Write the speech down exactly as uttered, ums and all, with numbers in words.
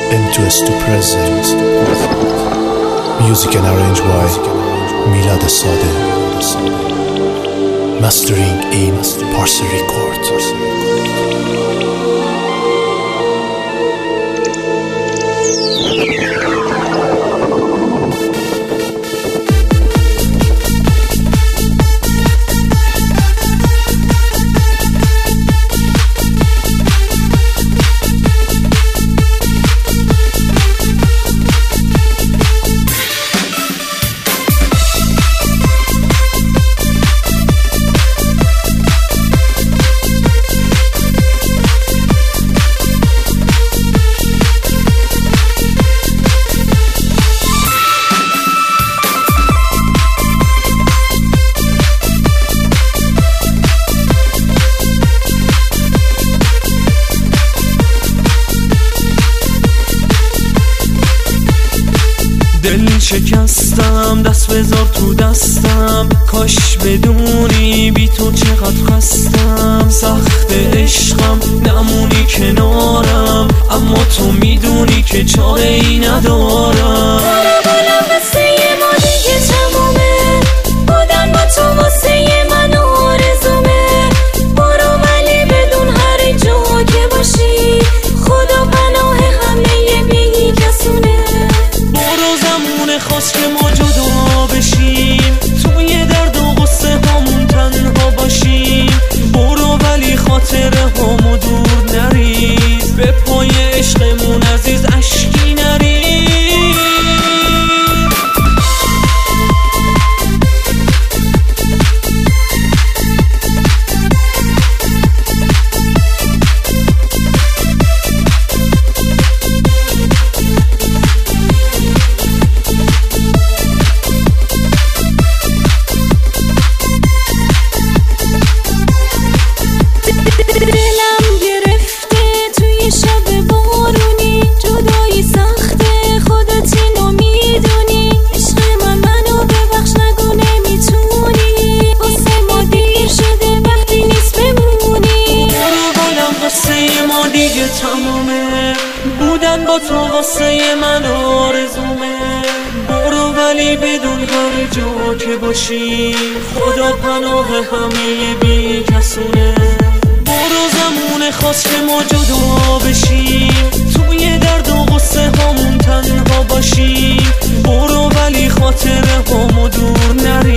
into S to present. Music and arranged by Milad Sade. Mastering in Parsi Record. دل شکستم، دست بذار تو دستم، کاش بدونی بی تو چقدر خستم. سخت عشقم نمونی کنارم، اما تو میدونی که چاره ای ندارم. بارا قصه ما دیگه تمومه، بودن با تو واسه من آرزومه. برو ولی بدون هر جا که باشی، خدا پناه همه بی کسونه. خواست که ما جدا بشیم، توی درد و غصه هامون تنها باشیم. برو ولی خاطره هامو دور نریز، به پای عشقمون عزیز اشکی نریز. تمامه، بودن با تو واسه من آرزومه. برو ولی بدون هر جا که باشی، خدا پناه همه بی کسونه. برو زمونه خواست که ما جدا بشیم، توی درد و غصه هامون تنها باشیم. برو ولی خاطره هامو دور نری.